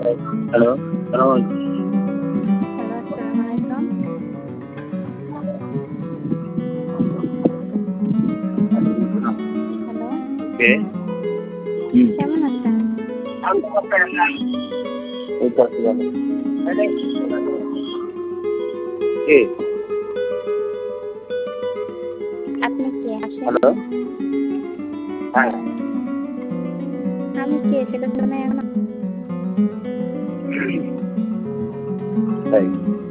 Hello, সালাম আলাইকুম। Hello, আসসালামু আলাইকুম। হ্যালো, কে? হুম। কেমন আছেন? এই তো আছি ভালো। কে? আপনি কে আসেন? হ্যালো? হ্যাঁ, আমি কে সেটা তো না এখন। তাই।